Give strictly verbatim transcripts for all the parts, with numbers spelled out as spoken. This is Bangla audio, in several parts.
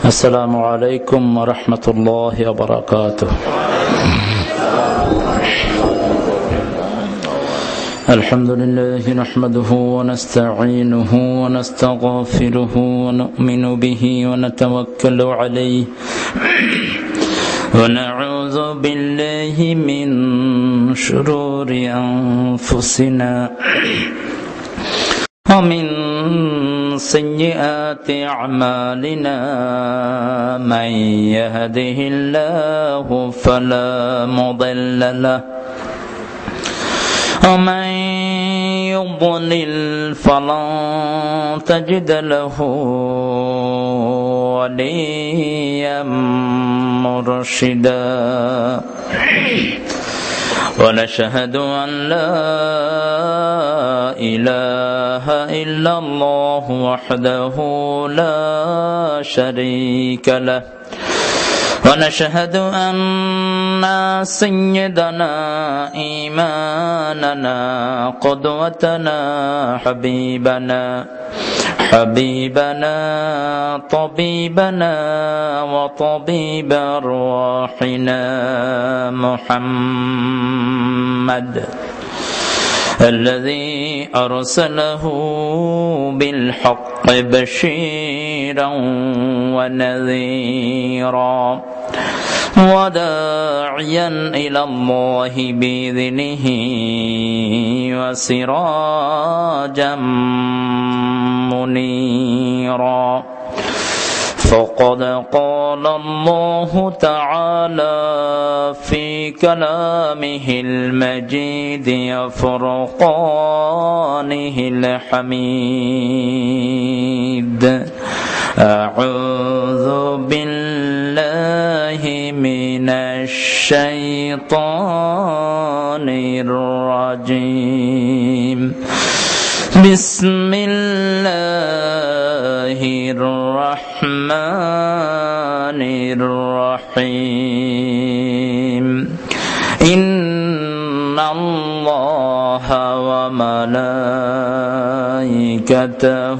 السلام عليكم ورحمة الله وبركاته. الحمد لله نحمده ونستعينه ونستغفره ونؤمن به ونتوكل عليه ونعوذ بالله من شرور أنفسنا ومن سيئات أعمالنا من يهده الله فلا مضل له ومن يضلل فلن تجد له وليا مرشدا ونشهد أن لا إله إلا الله وحده لا شريك له ونشهد أن سيدنا إيماننا قدوتنا حبيبنا حبيبنا طبيبنا وطبيب أرواحنا محمد الذي أرسله بالحق بشيرا ونذيرا وداعيا إلى الله بإذنه وسراجا منيرا فقد قال الله تعالى في كلامه المجيد وفرقانه الحميد أعوذ بالله من الشيطان الرجيم بسم الله الرحمن الرحيم إن الله وملائكته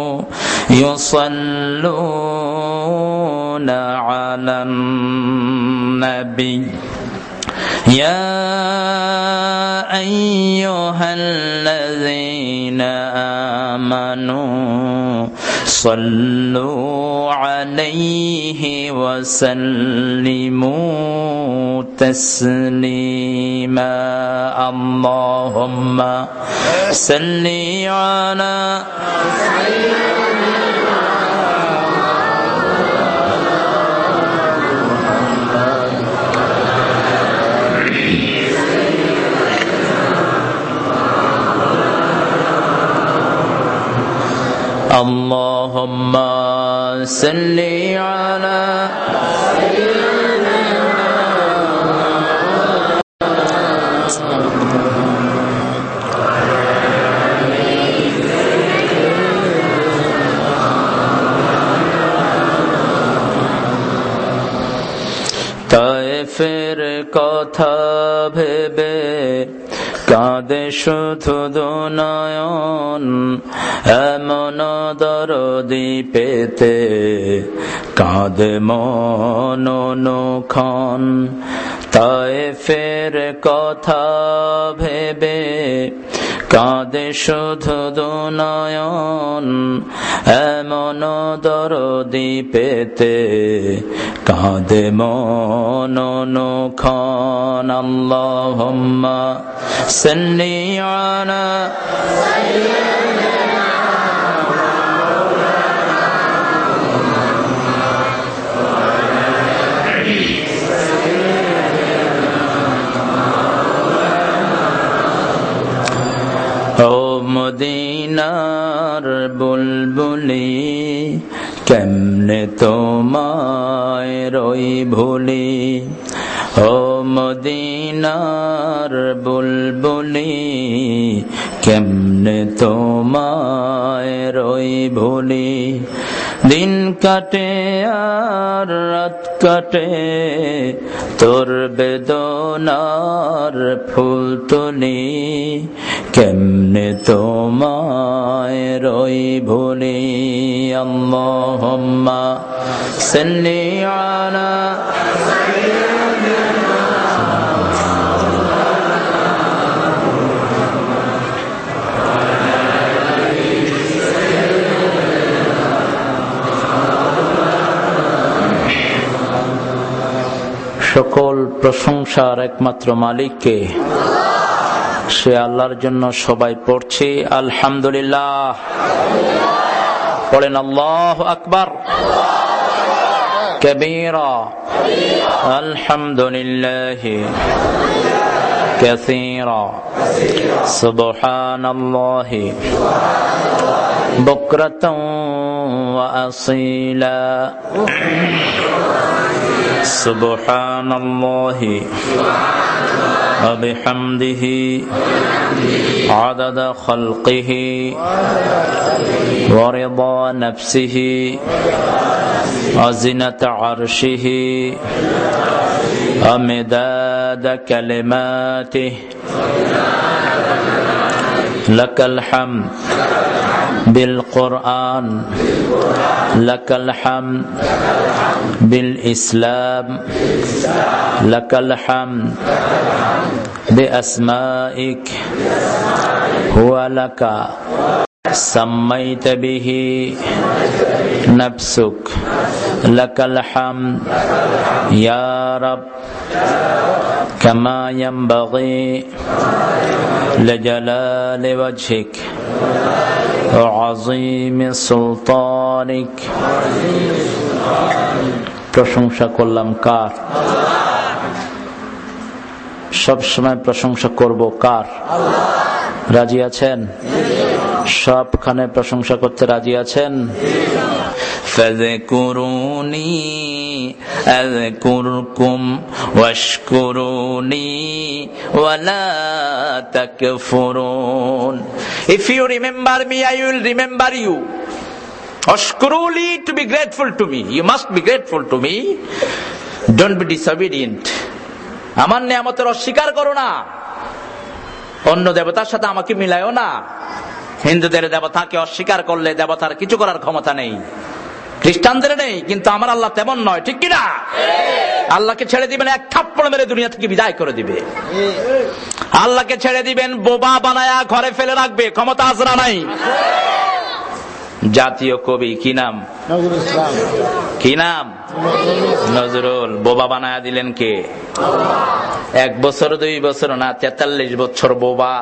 يصلون على النبي يا أيها الذين آمنوا صلوا عليه وسلموا تسليما اللهم صل على اللهم صل على তায়েফের কথা ভেবে কাঁদে শুধু দুনয়ন এমন দরদি পেতে কাঁদে মন অনুক্ষণ তায়েফের কথা ভেবে কাঁদে শুধু দুনয়ন এমন দরদি পেতে কাঁদে মন অনুক্ষণ আল্লাহুম্মা সাল্লি আলা ও মদিনার বুলবুলি কেমনে তোমায় রই ভুলি ও মদিনার বুলবুলি কেমনে তোমায় রই ভুলি দিন কাটে আর রাত কাটে তোর বেদনার ফুল তুলি, কেমনে তোমায় রই ভুলি। আল্লাহুম্মা সাল্লি আলা সকল প্রশংসার একমাত্র মালিককে, সে আল্লাহর জন্য সবাই পড়ছি আলহামদুলিল্লাহ। পড়েন আল্লাহু আকবার কাবীরা, আলহামদুলিল্লাহি কাসীরা, সুবহানাল্লাহি বুকরাতাও ওয়া আসীলা। সুবহানাল্লাহি ওয়া বিহামদিহি আদাদা খালকিহি ওয়া রিদা নাফসিহি ওয়া জিনাতা আরশিহি ওয়া মিদাদা কালিমাতিহি। লাকাল হামদ বিল কুরআন, লাকাল হামদ বিল ইসলাম, লাকাল হামদ বিআসমাইক হুয়া লাকা সাম্মাইতা বিহি নাফসুক, লাকাল হামদ ইয়া রাব কামা ইয়ানবাগি লিজালালি ওয়াজহিক ওয়া আযীমি সুলতানিক। প্রশংসা করলাম কার? সব সময় প্রশংসা করব কার? রাজি আছেন? সবখানে প্রশংসা করতে রাজি আছেন? ফাযকুরুনি আযকুরকুম ওয়াশকুরুনি ওয়ালা তাকফুরুন। If you remember me, I will remember you. Ashkuruli, to be grateful to me. You must be grateful to me. Don't be disobedient. আমার নিয়ামতের অস্বীকার করো না, অন্য দেবতার সাথে আমাকে মিলায়ও না। হিন্দুদের দেবতাকে অস্বীকার করলে দেবতার কিছু করার ক্ষমতা নেই, খ্রিস্টানদের নেই, কিন্তু আমার আল্লাহ তেমন নয়, ঠিক কিনা? আল্লাহকে ছেড়ে দিবেন এক থাপ্পড় মেরে দুনিয়া থেকে বিদায় করে দিবে। আল্লাহকে ছেড়ে দিবেন বোবা বানায়া ঘরে ফেলে রাখবে, ক্ষমতা আজরা নাই। জাতীয় কবি কি নাম? কি নাম? নজরুল। বোবা বানায়া দিলেন কে? এক বছর দুই বছর না, তেতাল্লিশ বছর বোবা।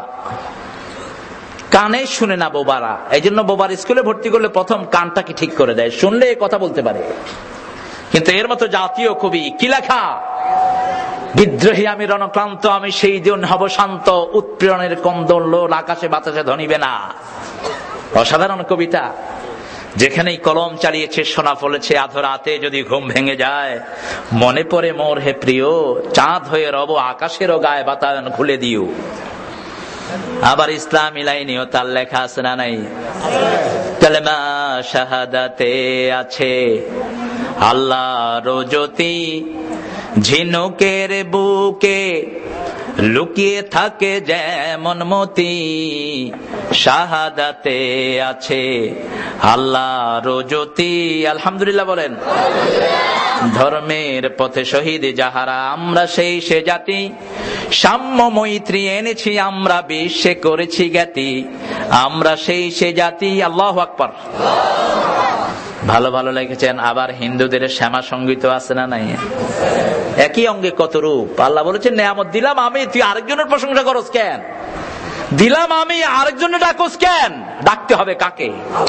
কানে শুনে না বোবারা, এই জন্য বোবার স্কুলে ভর্তি করলে প্রথম কানটাকে ঠিক করে দেয়, শুনলে কথা বলতে পারে। কিন্তু এর মতো জাতীয় কবি কি লেখা? বিদ্রোহী আমি রণক্লান্ত, আমি সেই দিন হব শান্ত, উৎপীড়নের কন্দল লোল আকাশে বাতাসে ধনিবে না। অসাধারণ কবিতা। যেখানেই কলম চালিয়েছে সোনা ফলেছে, আধরাতে যদি ঘুম ভেঙে যায় মনে পড়ে মোর হে প্রিয়, চাঁদ হয়ে রব আকাশেরও গায়ে বাতায়ন খুলে দিও। আবার ইসলামী লাইনেও তার লেখা আছে না নাই? কালেমা শাহাদাতে আছে আল্লাহর জ্যোতি, ঝিনুকের বুকে লুকিয়ে থাকে যেমন মতি, শাহাদাতে আছে আল্লাহর জ্যোতি। আলহামদুলিল্লাহ বলেন। ধর্মের পথে শহীদ যাহারা, আমরা সেই সে জাতি, সাম্য মৈত্রী এনেছি আমরা, বিশ্বে করেছি জ্ঞাতি, আমরা সেই সে জাতি। আল্লাহু আকবার। ভালো ভালো লিখেছেন। আবার হিন্দুদের শ্যামা সঙ্গীত আছে না নাই? একই অঙ্গে কত রূপ। আল্লাহ বলেছেন নেয়ামত দিলাম আমি, তুই আরেকজনের প্রশংসা করস কেন? দিলাম আমি, আরেকজনের ডাকস কেন? ডাকতে হবে কাকে?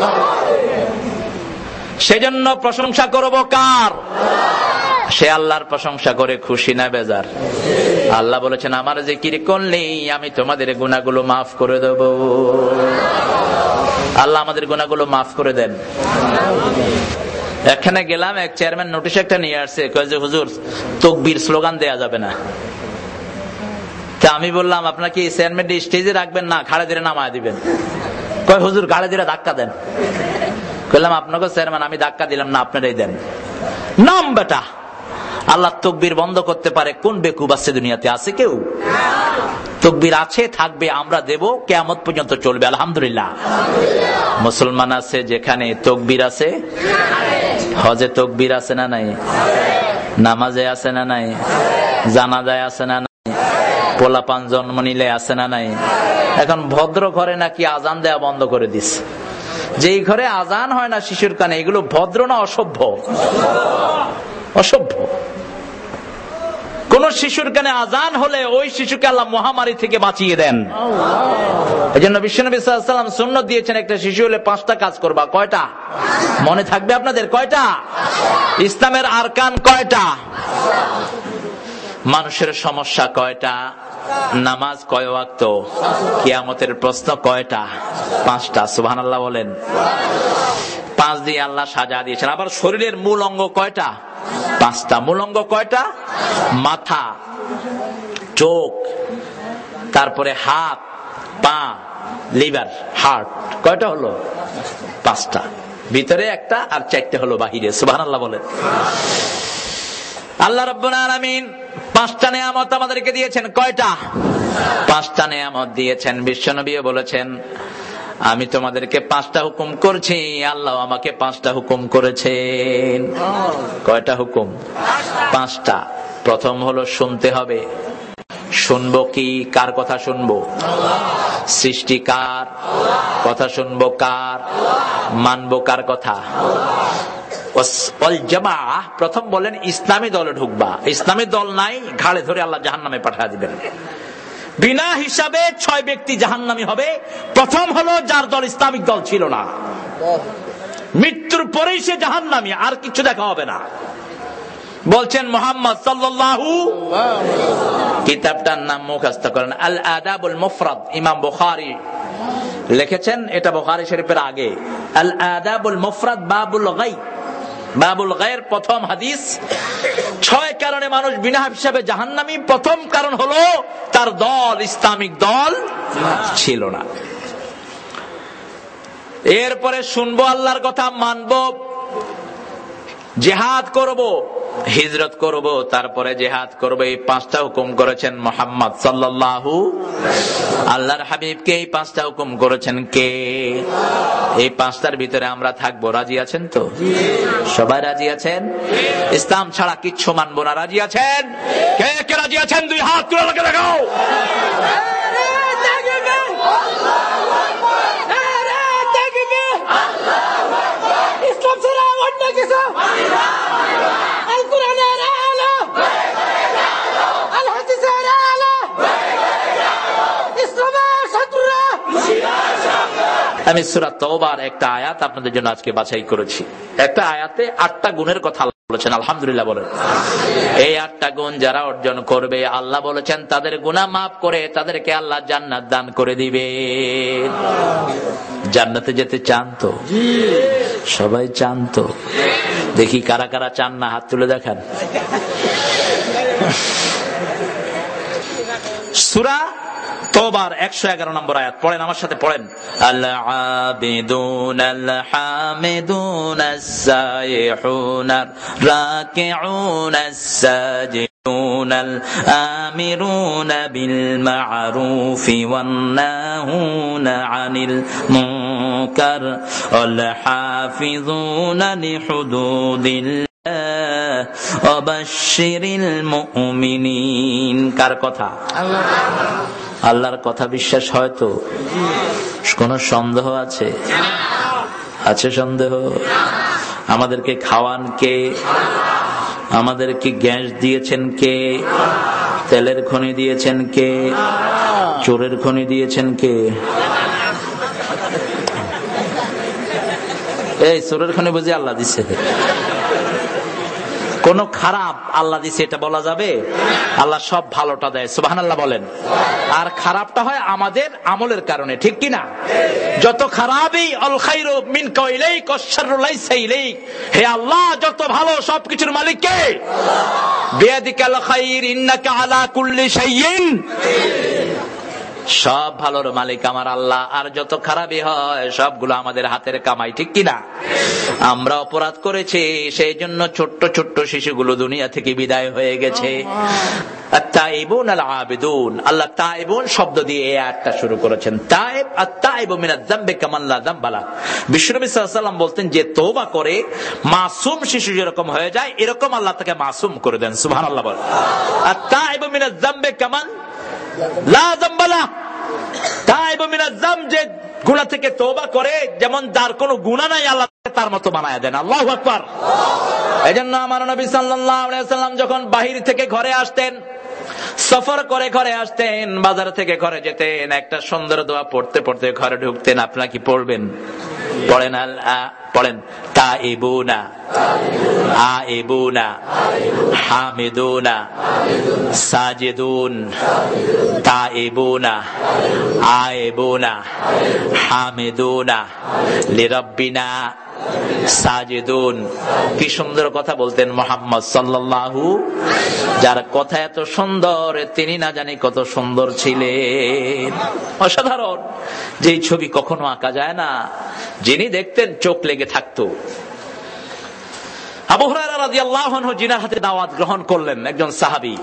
সেজন্য প্রশংসা করব কার? সে আল্লাহর প্রশংসা করে খুশি না বেজার? আল্লাহ বলেছেন আমার জিকির করলেই আমি তোমাদের গুনাহগুলো মাফ করে দেব। আল্লাহ আমাদের গুনাহগুলো মাফ করে দেন। এখানে গেলাম, এক চেয়ারম্যান নোটিশ একটা নিয়ে আসছে, কয় যে হুজুর তাকবীর স্লোগান দেয়া যাবে না। তা আমি বললাম আপনার কি চেয়ারম্যান স্টেজে রাখবেন না ঘাড়ে ধরে নামায় দিবেন? কয় হুজুর ঘাড়ে ধরে ধাক্কা দেন। বললাম আপনাকে চেয়ারম্যান আমি ধাক্কা দিলাম না, আপনারাই দেন। নাম বেটা, আল্লাহ তকবীর বন্ধ করতে পারে? কোন বেকুব আছে দুনিয়াতে? আছে কেউ? তকবীর আছে, থাকবে, আমরা দেব, কিয়ামত পর্যন্ত চলবে। আলহামদুলিল্লাহ। মুসলমান আছে যেখানে তকবীর আছে, হজে তকবীর আছে না নাই? নামাজে আছে না নাই? জানাজায় আছে না নাই? পোলাপান জন্ম নিলে আছে না নাই? এখন ভদ্র ঘরে নাকি আজান দেয়া বন্ধ করে দিচ্ছে। যেই ঘরে আজান হয় না শিশুর কানে, এগুলো ভদ্র না অসভ্য? অসভ্য। কোন শিশুর কানে আজান হলে ওই শিশুকে আল্লাহ মহামারী থেকে বাঁচিয়ে দেন। এই জন্য বিশ্বনবী সাল্লাল্লাহু আলাইহি ওয়াসাল্লাম সুন্নাত দিয়েছেন, একটা শিশু হলে পাঁচটা কাজ করবা। কয়টা মনে থাকবে আপনাদের? কয়টা? ইসলামের আরকান কয়টা? মানুষের সমস্যা কয়টা? নামাজ কয় ওয়াক্ত? কিয়ামতের প্রশ্ন কয়টা? পাঁচটা। সুবহানাল্লাহ বলেন। পাঁচ দিয়ে আল্লাহ সাজা দিয়েছেন। আবার শরীরের মূল অঙ্গ কয়টা? পাঁচটা। মূল অঙ্গ কয়টা? মাথা, চোখ, তারপরে হাত, পা, লিভার, হার্ট। কয়টা হলো? পাঁচটা। ভিতরে একটা আর চারটে হলো বাহিরে। সুবহানাল্লাহ বলেন। আল্লাহ রাব্বুল আলামিন পাঁচটা নেয়ামত আমাদেরকে দিয়েছেন। কয়টা? পাঁচটা নেয়ামত দিয়েছেন। বিশ্বনবীও বলেছেন, আমি তোমাদেরকে পাঁচটা হুকুম করছি, আল্লাহ আমাকে পাঁচটা হুকুম করেছেন। কয়টা হুকুম? পাঁচটা। প্রথম হলো শুনতে হবে। শুনবো কি? কার কথা শুনবো? সৃষ্টিকার কথা শুনবো। কার? মানবো কার কথা? প্রথম বলেন ইসলামী দলে ঢুকবা। ইসলামী দল নাই, ঘাড়ে ধরে আল্লাহ জাহান্নামে পাঠিয়ে দিবেন। বিনা হিসাবে ছয় ব্যক্তি জাহান্নামী হবে। প্রথম হলো যার দল ইসলামিক দল ছিল না, মৃত্যুর পরেই সে জাহান্নামী, আর কিছু দেখা হবে না। বলছেন মুহাম্মদ সাল্লাল্লাহু, কিতাবটার নাম মুখস্থ করেন, আল আদাবুল মুফরাদ, ইমাম বুখারী লিখেছেন। এটা বুখারী শরীফের আগে। আল আদাবুল মুফরাদ বাবুল গায়ব, বাবুল গায়ের প্রথম হাদিস। ছয় কারণে মানুষ বিনা হিসাবে জাহান্নামী। প্রথম কারণ হলো তার দল ইসলামিক দল ছিল না। এরপরে শুনবো আল্লাহর কথা, মানবো, জিহাদ করব, হিজরত করব, তারপরে জিহাদ করব। এই পাঁচটা হুকুম করেছেন মুহাম্মদ সাল্লাল্লাহু। আল্লাহর হাবিবকে এই পাঁচটা হুকুম করেছেন কে? এই পাঁচটার ভিতরে আমরা থাকবো। রাজি আছেন তো? সবাই রাজি আছেন? ইসলাম ছাড়া কিচ্ছু মানবো না। রাজি আছেন? কে কে রাজি আছেন? দুই হাত তুলে আমাকে দেখাও। ইসলাম ছাড়া অন্য কিছু, আল কোরআনের আলো, আল হাদিসের আলো, ইসলামের শত্রুরা। আমি সূরা তওবার একটা আয়াত আপনাদের জন্য আজকে বাছাই করেছি। একটা আয়াতে আটটা গুণের কথা বলেছেন। আলহামদুলিল্লাহ বলেন। এই আটটা গুণ যারা অর্জন করবে, আল্লাহ বলেছেন তাদের গুনাহ মাফ করে তাদেরকে আল্লাহ জান্নাত দান করে দিবে। জান্নাতে যেতে চান তো? সবাই চান তো? দেখি কারা কারা চান না, হাত তুলে দেখান। সূরা তওবার একশো এগারো নম্বর আয়াত পড়েন, আমার সাথে পড়েন। আল আবিদুন আল হামিদুন আস-সাইহুন রাকিউন আস-সাজিদুন আল আমিরুন বিল মা'রুফি ওয়ান নাহুন আনিল মুনকার ওয়াল হাফিজুন লিহুদুদিল্লাহ ওয়া বাশশিরিল মুমিনিন। কার কথা? আল্লাহ। আল্লাহর কথা বিশ্বাস হয় তো? কোন সন্দেহ আছে? আছে সন্দেহ? আমাদেরকে খাওয়ান কে? আমাদেরকে গ্যাস দিয়েছেন কে? তেলের খনি দিয়েছেন কে? চোরের খনি দিয়েছেন কে? এই চোরের খনি বুঝি আল্লাহ দিচ্ছে? কোন খারাপ আল্লাহ দিছে এটা বলা যাবে? আল্লাহ সব ভালোটা দেয়। সুবহানাল্লাহ বলেন। আর খারাপটা হয় আমাদের আমলের কারণে, ঠিক কি না? যত খারাপই আল খায়রু মিনকা ইলাইক ওয়াশ-শাররু লাইসা ইলাইক। হে আল্লাহ, যত ভালো সবকিছুর মালিক কে? বিয়াদিকাল খায়র ইন্নাকা আলা কুল্লি শাইইন। সব ভালোর মালিক আমার আল্লাহ, আর যত খারাপই হয় সবগুলো আমাদের হাতের কামাই, ঠিক কিনা? আমরা অপরাধ করেছি, সেই জন্য ছোট্ট ছোট্ট শিশুগুলো দুনিয়া থেকে বিদায় হয়ে গেছে। আত-তাইবুন আল-আবিদুন, আল্লাহ তাইবুন শব্দ দিয়ে এই আয়াতটা শুরু করেছেন। তাইব আত-তাইবু মিনাজ যামবি কামান লা যামবা লা। বিশ্বনবী সাল্লাল্লাহু আলাইহি ওয়াসাল্লাম বলতেন যে তওবা করে মাসুম শিশু যেরকম হয়ে যায়, এরকম আল্লাহ তাকে মাসুম করে দেন। সুবহানাল্লাহ বলেন। আত-তাইবু মিনাজ যামবি কামান লা যামবা লা। তাইবু মিনাজ যামব, যে গুনাহ থেকে তওবা করে যেমন যার কোনো গুনাহ নাই, আল্লাহ তার মতো বানায়া দেন। আল্লাহু আকবার। এজন্য আমার নবী সাল্লাল্লাহু আলাইহি ওয়াসাল্লাম যখন বাহির থেকে ঘরে আসতেন, সফর করে ঘরে আসতেন, বাজার থেকে ঘরে যেতেন, একটা সুন্দর দোয়া পড়তে পড়তে ঘরে ঢুকতেন। আপনারা কি পড়বেন? পড়েন আল্লাহ, পড়েন তাইবুনা আইবুনা হামিদুনা সাজিদুন তাইবুনা আইবুনা হামিদুনা লিরাব্বিনা সাজিদুন। কি সুন্দর কথা বলতেন মুহাম্মদ সাল্লাল্লাহু, যার কথা এত সুন্দর তিনি না জানি কত সুন্দর ছিলেন। অসাধারণ, যেই ছবি কখনো আঁকা যায় না, যিনি দেখতেন চোখ লেগে থাকতো। আবু হুরায়রা রাদিয়াল্লাহু আনহু জিনার হাতে দাওয়াত গ্রহণ করলেন, একজন সাহাবী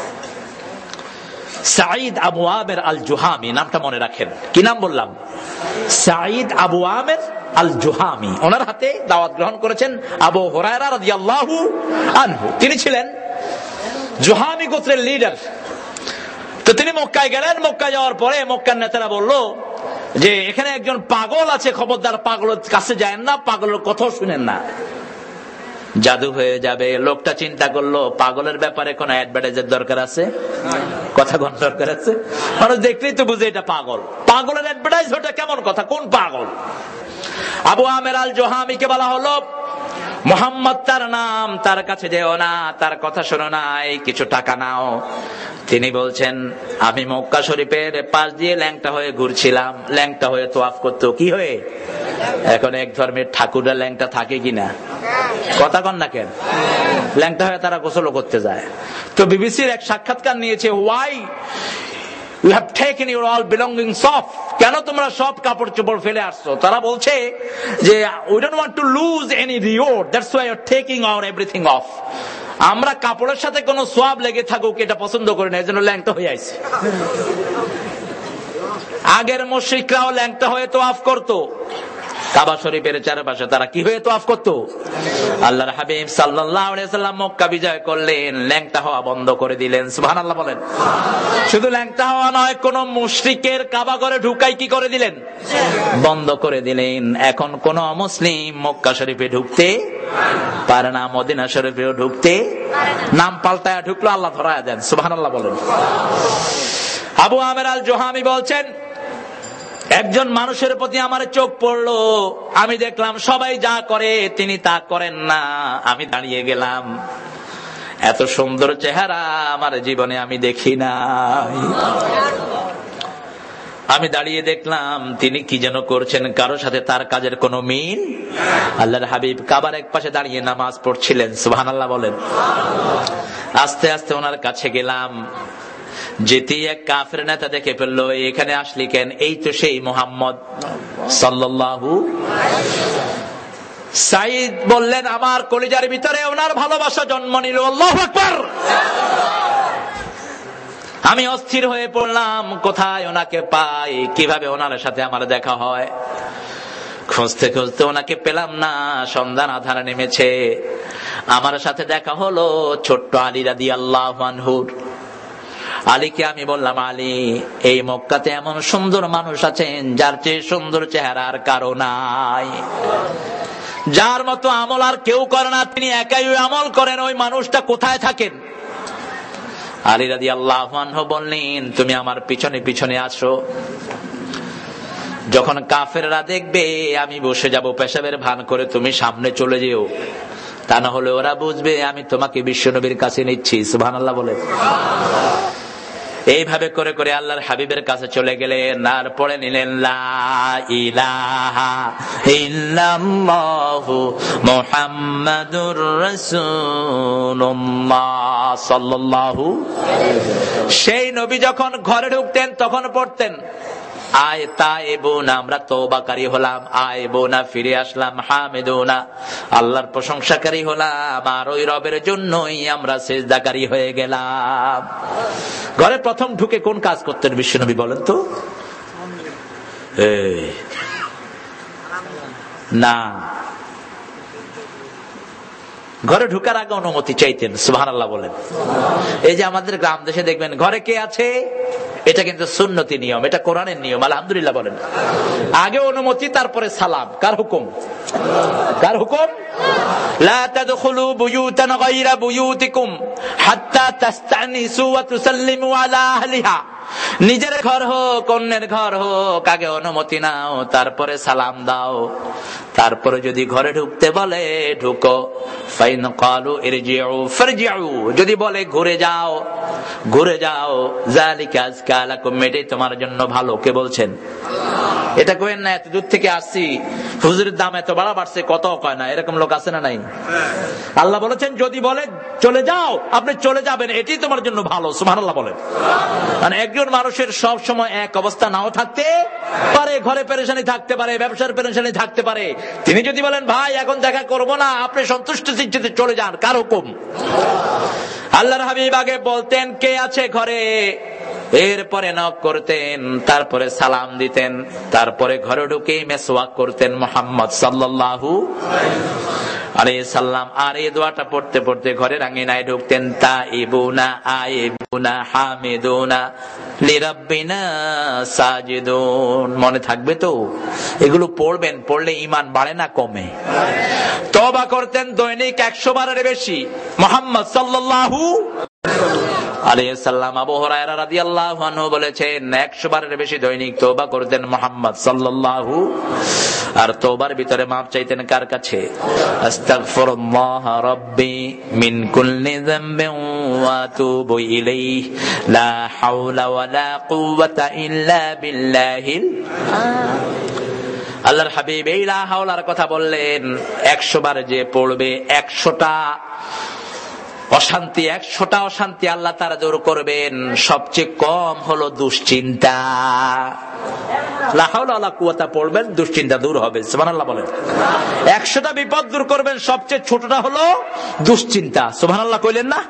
সাঈদ আবু আমের আল জুহামি, নামটা মনে রাখেন। কি নাম বললাম? সাঈদ আবু আমের আল জুহামি। ওনার হাতে দাওয়াত গ্রহণ করেছেন আবু হুরায়রা রাদিয়াল্লাহু আনহু। তিনি ছিলেন জুহামি গোত্রের লিডার। তো তিনি মক্কায় গেলেন। মক্কায় যাওয়ার পরে মক্কার নেতারা বলল যে এখানে একজন পাগল আছে, খবরদার পাগলের কাছে যায় না, পাগলের কথাও শুনেন না, জাদু হয়ে যাবে। লোকটা চিন্তা করলো পাগলের ব্যাপারে কোন অ্যাডভার্টাইজের দরকার আছে? কথা কোন দরকার আছে? মানুষ দেখলেই তো বুঝে এটা পাগল। পাগলের অ্যাডভার্টাইজ ওটা কেমন কথা? কোন পাগল? আবু আমের আল জুহামিকে বলা হলো, মোহাম্মদ তার নাম, তার কাছে যেও না, তার কথা শোনো না, এই কিছু টাকা নাও। তিনি বলছেন আমি মক্কা শরীফের পাশ দিয়ে ল্যাংটা হয়ে ঘুরছিলাম। ল্যাংটা হয়ে তোয়াফ করতো। কি হয়ে? এখন এক ধর্মের ঠাকুররা ল্যাংটা থাকে কিনা? কথা কন না কেন? ল্যাংটা হয়ে তারা গোসল করতে যায়। তো বিবিসির এক সাক্ষাৎকার নিয়েছে, why you have taken your all belongings off, কেন তোমরা সব কাপড় চোপড় ফেলে আসছো? তারা বলছে যে we don't want to lose any reward, that's why you're taking our everything off. আমরা কাপড়ের সাথে কোনো সোয়াব লেগে থাকুক এটা পছন্দ করি না, এজন্য ল্যাংটা হয়ে আইছি। আগের মুশরিকরাও ল্যাংটা হয়ে তোয়াফ করতো। কাবা শরীফের চারপাশে তারা কি হয়ে তোয়াফ করতো? আল্লাহর হাবিব সাল্লাল্লাহু আলাইহি ওয়াসাল্লাম মক্কা বিজয় করলেন, ল্যাংটা হওয়া বন্ধ করে দিলেন। সুবহানাল্লাহ বলেন। শুধু ল্যাংটা হওয়া নয়, কোন মুশরিকের কাবা ঘরে ঢুকাই কি করে দিলেন? বন্ধ করে দিলেন। এখন কোন মুসলিম মক্কা শরীফে ঢুকতে পারে না, মদিনা শরীফেও ঢুকতে, নাম পাল্টায়া ঢুকলো আল্লাহ ধরায়া দেন। সুবহানাল্লাহ বলেন। আবু আমের আল জুহামি বলছেন, একজন মানুষের প্রতি আমার চোখ পড়লো, আমি দেখলাম সবাই যা করে তিনি তা করেন না। আমি দাঁড়িয়ে গেলাম, এত সুন্দর চেহারা আমার জীবনে আমি দেখি নাই। আমি দাঁড়িয়ে দেখলাম তিনি কি যেন করছেন, কারোর সাথে তার কাজের কোনো মিল। আল্লাহর হাবিব কাবার এক পাশে দাঁড়িয়ে নামাজ পড়ছিলেন। সুবহানাল্লাহ বলেন। আস্তে আস্তে ওনার কাছে গেলাম, যেতে এক কাফের নেতা দেখে ফেললো, এখানে আসলি কেন? এই তো সেই মুহাম্মদ সাল্লাল্লাহু। সাঈদ বললেন আমার কলিজার ভিতরে ওনার ভালোবাসা জন্ম নিল। আল্লাহু আকবার। আমি অস্থির হয়ে পড়লাম, কোথায় ওনাকে পাই, কিভাবে ওনার সাথে আমার দেখা হয়। খুঁজতে খুঁজতে ওনাকে পেলাম না। সন্ধান আধার নেমেছে, আমার সাথে দেখা হলো ছোট্ট আলী রাদিয়াল্লাহু আনহুর। আলীকে আমি বললাম, আলী এই মক্কাতে এমন সুন্দর মানুষ আছেন যার চেয়ে সুন্দর চেহারা আর কারো নাই, যার মতো আমল আর কেউ করে না, তিনি একাই আমল করেন, ওই মানুষটা কোথায় থাকেন? আলী রাদিয়াল্লাহু আনহু বললেন, তুমি আমার পিছনে পিছনে আসো, যখন কাফেররা দেখবে আমি বসে যাব পেশাবের ভান করে, তুমি সামনে চলে যেও, তা না হলে ওরা বুঝবে আমি তোমাকে বিশ্বনবীর কাছে নিচ্ছি। সুবহানাল্লাহ বলে। এইভাবে করে করে আল্লাহর হাবিবের কাছে চলে গেলেন, আর পড়ে নিলেন লা ইলাহা ইল্লাল্লাহু মুহাম্মাদুর রাসূলুল্লাহ সাল্লাল্লাহু। সেই নবী যখন ঘরে ঢুকতেন তখন পড়তেন আয় তাইবুনা, আমরা তওবাকারী হলাম, আইবুনা, ফিরে আসলাম, হামিদুনা, আল্লাহর প্রশংসাকারী হলাম, আর ওই রবের জন্যই আমরা সিজদাকারী হয়ে গেলাম। ঘরে প্রথম ঢুকে কোন কাজ করতেন বিশ্বনবী বলেন তো? এই না, ঘরে ঢুকার আগে অনুমতি চাইতেন। সুবহানাল্লাহ বলেন। এই যে আমাদের গ্রাম দেশে দেখবেন ঘরে কে আছে, এটা কিন্তু সুন্নতি নিয়ম, এটা কোরআনের নিয়ম। আলহামদুলিল্লাহ বলেন। আগে অনুমতি, তারপরে সালাম। কার হুকুম? কার হুকুম? লা তাদখুলু বুয়ুতান গায়রা বুয়ুতিকুম হাত্তা তাস্তানিসু ওয়া তুসাল্লিমু আলা আহলিহা। নিজের ঘর হোক অন্যের ঘর হোক, আগে অনুমতি নাও, তারপরে সালাম দাও, তারপরে যদি ঘরে ঢুকতে বলে ঢুকো। ফাইন ক্বালু ইরজিউ ফারজিউ, যদি বলে ঘুরে যাও ঘুরে যাও। যালিকা আযকা লাকুম, এটাই তোমার জন্য ভালো। কে বলছেন? এটা কইেন না এত দূর থেকে আসছি, হুজুরের দাম এত বাড়া বাড়ছে, কত কয় না, এরকম লোক আছে না নাই? আল্লাহ বলেছেন যদি বলে চলে যাও, আপনি চলে যাবেন, এটাই তোমার জন্য ভালো। সুবহানাল্লাহ বলেন। মানে একজন মানুষের সব সময় এক অবস্থা নাও থাকতে পারে, ঘরে পেরেশানি থাকতে পারে, ব্যবসার পেরেশানি থাকতে পারে। তিনি যদি বলেন ভাই এখন দেখা করব না, আপনি সন্তুষ্ট চিত্তে চলে যান। কার হুকুম? আল্লাহর হাবিব আগে বলতেন কে আছে ঘরে, এরপরে নক করতেন, তারপরে সালাম দিতেন, তারপরে ঘরে ঢুকে মেসওয়াক করতেন মুহাম্মদ সাল্লাল্লাহু আলাইহি সাল্লাম। আর এই দোয়াটা পড়তে পড়তে ঘরের আঙ্গিনায় ঢুকতেন। তাইবুনা আইবুনা হামিদুনা লিরাব্বিনা সাজিদুন। মনে থাকবে তো? এগুলো পড়বেন, পড়লে ঈমান বাড়ে না কমে? তওবা করতেন দৈনিক একশো বারের বেশি মুহাম্মদ সাল্লাল্লাহু আলাইহি সাল্লাম। আবু হুরায়রা রাদিয়াল্লাহু আনহু বলেছেন একশো বারের বেশি দৈনিক তওবা করতেন মুহাম্মদ সাল্লাল্লাহু। আর তওবার ভিতরে মাপ চাইতেন কার কাছে? আস্তাগফিরুল্লাহ রাব্বি মিন কুল্লি যামবিন ওয়া আতুবু ইলাইহি লা হাওলা ওয়ালা কুওয়াতা ইল্লা বিল্লাহিল। আল্লাহর হাবিব এই লা হাওলার কথা বললেন। একশো বার যে পড়বে একশোটা অশান্তি, একশোটা অশান্তি আল্লাহ তারা দূর করবেন। সবচেয়ে কম হলো দুশ্চিন্তা। লা হাওলা ওয়ালা কুওয়াতা পড়বেন, দুশ্চিন্তা দূর হবে। সুবহানাল্লাহ বলেন। একশোটা বিপদ দূর করবেন, সবচেয়ে ছোটটা হলো দুশ্চিন্তা। সুবহানাল্লাহ কইলেন না?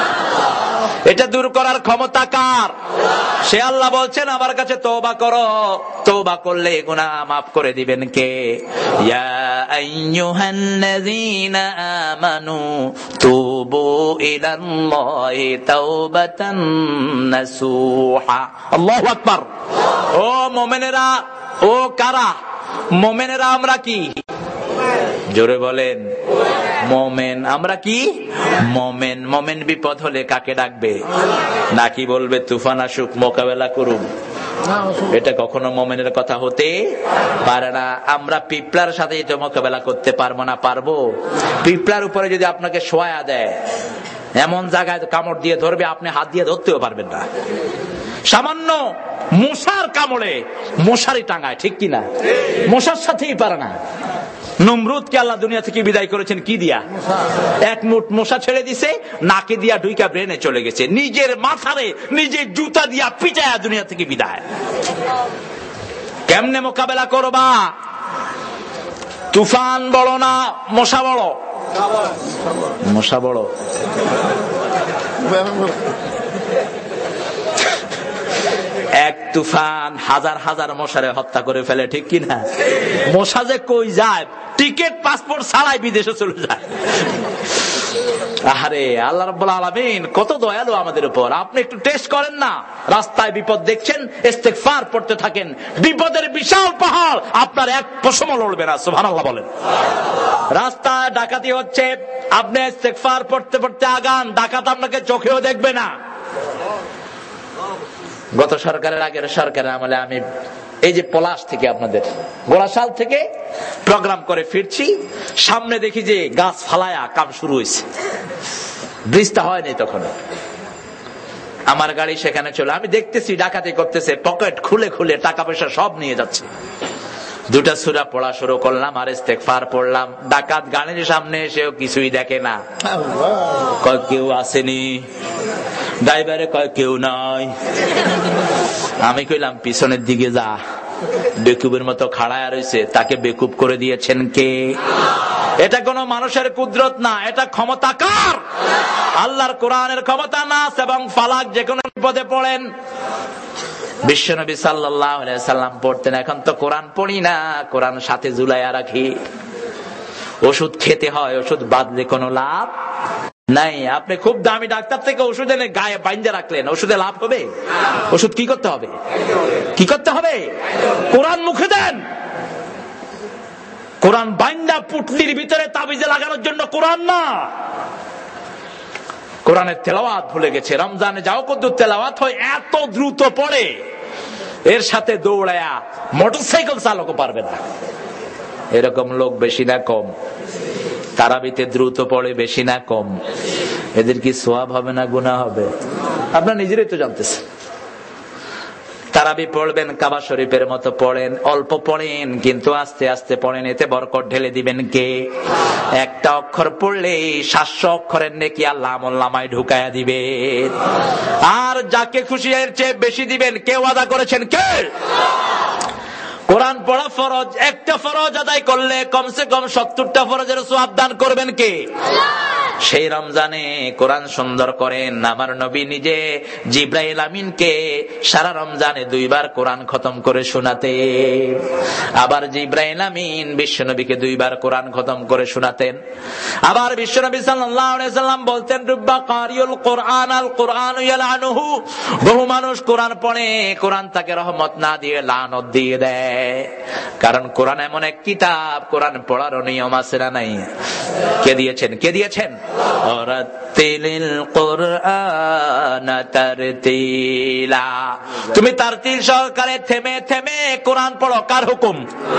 এটা দূর করার ক্ষমতা কার? সে আল্লাহ বলছেন আমার কাছে তওবা করো, তওবা করলে গুনাহ মাফ করে দিবেন কে? ইয়া আইয়ুহাল্লাযীনা আমানু তুবু ইলাল্লাহি তাওবাতান নাসুহা। আল্লাহু আকবার। ও মুমিনেরা, ও কারা মুমিনেরা? আমরা কি? জোরে বলেন। মুমিন। আমরা কি? মুমিন। মুমিন বিপদ হলে কাকে ডাকবে? নাকি বলবে তুফান আসুক মোকাবেলা করুন? এটা কখনো মুমিনের কথা হতে পারে না। আমরা পিপলার সাথে এটা মোকাবেলা করতে পারবো না? পারবো? পিপলার উপরে যদি আপনাকে শোয়া দেয়, এমন জায়গায় কামড় দিয়ে ধরবে আপনি হাত দিয়ে ধরতেও পারবেন না। সামান্য মশার কামড়ে মশারি টাঙায়, ঠিক কিনা? মশার সাথেই পারে না। নমরুদকে আল্লাহ দুনিয়া থেকে বিদায় করেছেন কি দিয়া? এক মুঠ মশা ছেড়ে দিছে, নাকে দিয়া ঢুইকা ব্রেনে চলে গেছে। নিজের মাথারে নিজের জুতা দিয়া পিটায়া দুনিয়া থেকে বিদায়। কেমনে মোকাবেলা করবা? তুফান বড় না মশা বড়? মশা বড়। এক তুফান হাজার হাজার মশারে হত্যা করে ফেলে, ঠিক কিনা? মশা যে কই যায়, টিকিট পাসপোর্ট ছাড়াই বিদেশে চলে যায়। আরে আল্লাহ রাব্বুল আলামিন কত দয়ালু আমাদের উপর। আপনি একটু টেস্ট করেন না, রাস্তায় বিপদ দেখছেন, ইস্তেগফার পড়তে থাকেন, বিপদের বিশাল পাহাড় আপনার এক পশমও লড়বে না। সুবহানাল্লাহ বলেন। রাস্তায় ডাকাতি হচ্ছে, আপনি ইস্তেগফার পড়তে পড়তে আগান, ডাকাত আপনাকে চোখেও দেখবে না। গত সরকারের আগের সরকারের আমলে আমি এই যে পলাশ থেকে আপনাদের গোড়াশাল থেকে প্রোগ্রাম করে ফিরছি, সামনে দেখি যে গাছ ফালায়া কাম শুরু হয়েছে। ব্রিজটা হয়নি তখন। আমার গাড়ি সেখানে চলে, আমি দেখতেছি ডাকাতি করতেছে, পকেট খুলে খুলে টাকা পয়সা সব নিয়ে যাচ্ছে। দুটা সূরা পড়া শুরু করলাম আর ইস্তেগফার পড়লাম। ডাকাত গাড়ির সামনে এসেও কিছুই দেখে না, কয় কেউ আসেনি, ড্রাইভারে কয় কেউ নাই। আমি কইলাম পিছনের দিকে যা, বেকুবের মতো খাড়ায় রয়েছে, তাকে বেকুব করে দিয়েছেন কে? এটা কোন মানুষের কুদরত না, এটা ক্ষমতা কার? আল্লাহর কোরআনের ক্ষমতা। নাস এবং ফালাক যে কোনো বিপদে পড়েন। বিশ্বনবী সাল্লাল্লাহু আলাইহি সাল্লাম পড়তেন, এখন তো কোরআন পড়ি না, কোরআন সাথে ঝুলাইয়া রাখি। ওষুধ খেতে হয়, ওষুধ বাদলে কোনো লাভ নাই। আপনি খুব দামি ডাক্তার থেকে ওষুধ এনে গায়ে বাইন্ধে রাখলেন, ওষুধে লাভ হবে? ওষুধ কি করতে হবে? কি করতে হবে? কোরআন মুখে দেন। কোরআন বাইন্দা পুটলির ভিতরে তাবিজে লাগানোর জন্য কোরআন না। কোরআনের তেলাওয়াত ভুলে গেছে। রমজানে যাও কত তেলাওয়াত হয়, এত দ্রুত পড়ে, এর সাথে দৌড়ায়া মোটরসাইকেল চালকও পারবে না। এরকম লোক বেশি না কম? তারাবিতে দ্রুত পড়ে বেশি না কম? এদের কি সওয়াব হবে না গুনাহ হবে? আপনারা নিজেরাই তো জানতেছেন। তারাবি পড়বেন কাবা শরীফের মতো পড়েন, অল্প পড়েন কিন্তু আস্তে আস্তে পড়েন, এতে বরকত ঢেলে দিবেন কে? একটা অক্ষর পড়লে সাতশো অক্ষরের নেকি আল্লাহ আমলনামায় ঢুকায়া দিবেন। আর যাকে খুশি এর চেয়ে বেশি দিবেন। কে ওয়াদা করেছেন? কে? কোরআন পড়া ফরজ, একটা ফরজ আদায় করলে কমসে কম সত্তরটা ফরজের সওয়াব দান করবেন কে? সেই রমজানে কোরআন সুন্দর করেন আমার নবী নিজে জিব্রাইল আমিনকে সারা রমজানে দুইবার কোরআন খতম করে শোনাতেন। আবার জিব্রাইল আমিন বিশ্বনবীকে দুইবার কোরআন খতম করে শোনাতেন। আবার বিশ্বনবী সাল্লাল্লাহু আলাইহি সাল্লাম বলতেন, রুব্বা কারিউল কোরআন আল কোরআন ইয়ালআনুহু, বহু মানুষ কোরআন পড়ে, কোরআন তাকে রহমত না দিয়ে লানত দিয়ে দেয়। কারণ কোরআন এমন এক কিতাব, কোরআন পড়ার নিয়ম আছে না নাই? কে দিয়েছেন? কে দিয়েছেন? ওয়ারাতিলিল কুরআন তারতিলা, তুমি তারতিল সহকারে থেমে থেমে কোরআন পড়ো। কার হুকুম?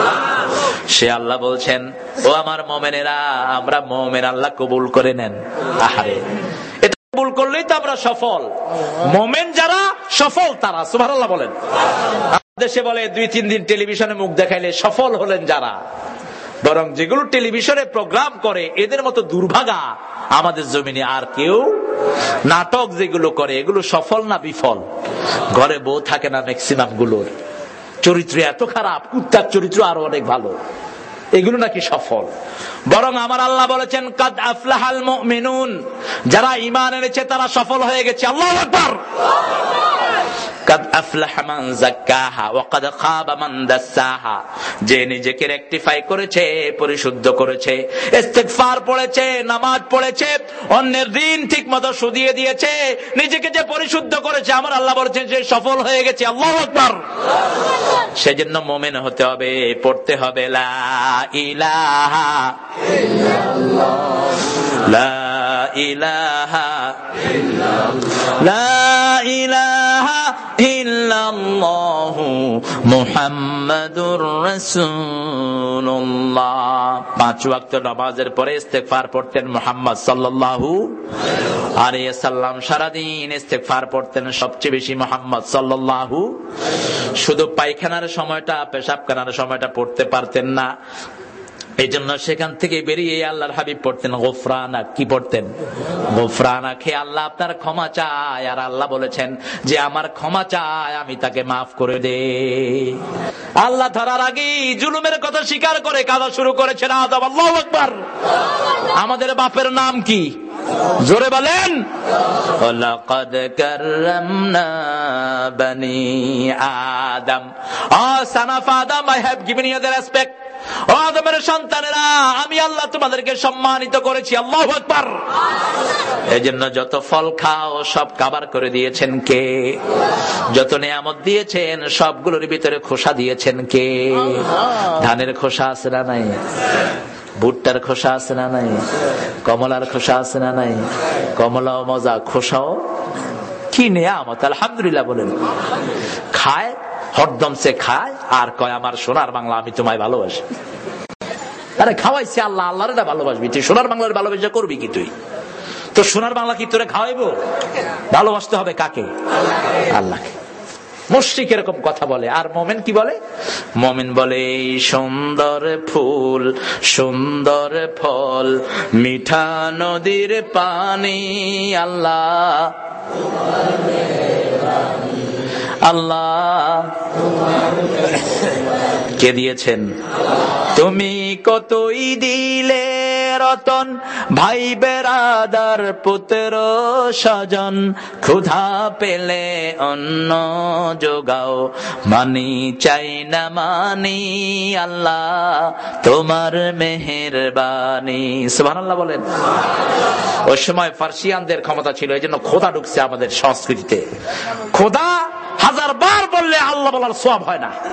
সে আল্লাহ বলছেন, ও আমার মুমিনেরা, আমরা মুমিন, আল্লাহ কবুল করে নেন। আহারে, এটা কবুল করলেই তো আমরা সফল। মুমিন যারা সফল তারা, সুবহানাল্লাহ বলেন। দেশে বলে দুই তিন দিন টেলিভিশনে মুখ দেখাইলে সফল হলেন যারা, বরং যেগুলো টেলিভিশনে প্রোগ্রাম করে এদের মতো দুর্ভাগা আমাদের জমিনে আর কেউ। নাটক যেগুলো করে এগুলো সফল না বিফল? ঘরে বউ থাকে না ম্যাক্সিমাম গুলোর, চরিত্র এত খারাপ, কুত্তার চরিত্র আরো অনেক ভালো, এগুলো নাকি সফল? বরং আমার আল্লাহ বলেছেন, কাদ আফলাহাল মুমিনুন, যারা ঈমান এনেছে তারা সফল হয়ে গেছে। আল্লাহু আকবার। কাদ আফলাহা মান যাক্কাহা ওয়া কাদ খাবা মান দাসসাহা, যে নিজেকে রেকটিফাই করেছে, পরিশুদ্ধ করেছে, ইস্তিগফার পড়েছে, নামাজ পড়েছে, অন্যের দিন ঠিকমতো শুধিয়ে দিয়েছে, নিজেকে যে পরিশুদ্ধ করেছে, আমার আল্লাহ বলেছেন সে সফল হয়ে গেছে। আল্লাহু আকবার। সেজন্য মুমিন হতে হবে, পড়তে হবে লা ইলাহা ইল্লাল্লাহ, লা ইলাহা ইল্লাল্লাহ, লা ইলাহা ইল্লাল্লাহু মুহাম্মাদুর রাসূলুল্লাহ। পাঁচ ওয়াক্ত নামাজের পরে ইস্তেগফার পড়তেন মুহাম্মদ সাল্লাল্লাহু আলাইহি সাল্লাম। সারাদিন ইস্তেগফার পড়তেন, সবচেয়ে বেশি মুহাম্মদ সাল্লাল্লাহু। শুধু পায়খানার সময়টা, পেশাবখানার সময়টা পড়তে পারতেন না, এই জন্য সেখান থেকে বেরিয়ে আল্লাহর হাবিব পড়তেন গোফরানাক। কি পড়তেন? গোফরানাক, হে আল্লাহ আপনার ক্ষমা চায়। আর আল্লাহ বলেছেন যে আমার ক্ষমা চায়, আমি তাকে মাফ করে দে। আল্লাহ ধরার আগেই জুলুমের কথা স্বীকার করে কাঁদা শুরু করেছেন আদম। আল্লাহু আকবার। আমাদের বাপের নাম কি? জোরে বলেন। ওয়ালাকাদ কাররামনা বানি আদম। Oh son of Adam, I have given you the respect. ও আদমের সন্তানেরা, আমি আল্লাহ তোমাদেরকে সম্মানিত করেছি। আল্লাহু আকবার। এজন্য যত ফল খাও সব কাবার করে দিয়েছেন কে? যত নিয়ামত দিয়েছেন সবগুলোর ভিতরে খোসা দিয়েছেন কে? ধানের খোসা আছে না নাই? ভুট্টার খোসা আছে না নাই? কমলার খোসা আছে না নাই? কমলাও মজা, খোসাও কি নিয়ামত। আলহামদুলিল্লাহ বলেন। খায়, হরদম সে খায় আর কয় আমার সোনার বাংলা, আমি তোমায় ভালোবাসি। আরে খাওয়াইছে আল্লাহ, আল্লাহরে ভালোবাসবি তুই? সোনার বাংলার ভালোবাসা করবি কি তুই? তো সোনার বাংলা কি তোরে খাওয়াইবো? ভালোবাসতে হবে কাকে? আল্লাহকে। মুশরিক এরকম কথা বলে, আর মোমেন কি বলে? মোমেন বলে সুন্দর ফুল সুন্দর ফল মিঠা নদীর পানি আল্লাহ আল্লাহ কে দিয়েছেন? তুমি কতই দিলে রতন ভাই বেরাদার পুত্র স্বজন, ক্ষুধা পেলে অন্ন যোগাও মানি চাই না মানি আল্লাহ তোমার মেহেরবানি। সুবহানাল্লাহ বলেন। ওই সময় ফার্সিয়ানদের ক্ষমতা ছিল, এই জন্য খোদা ঢুকছে আমাদের সংস্কৃতিতে। খোদা হাজার বার বললে আল্লাহ বলার সওয়াব হয় না।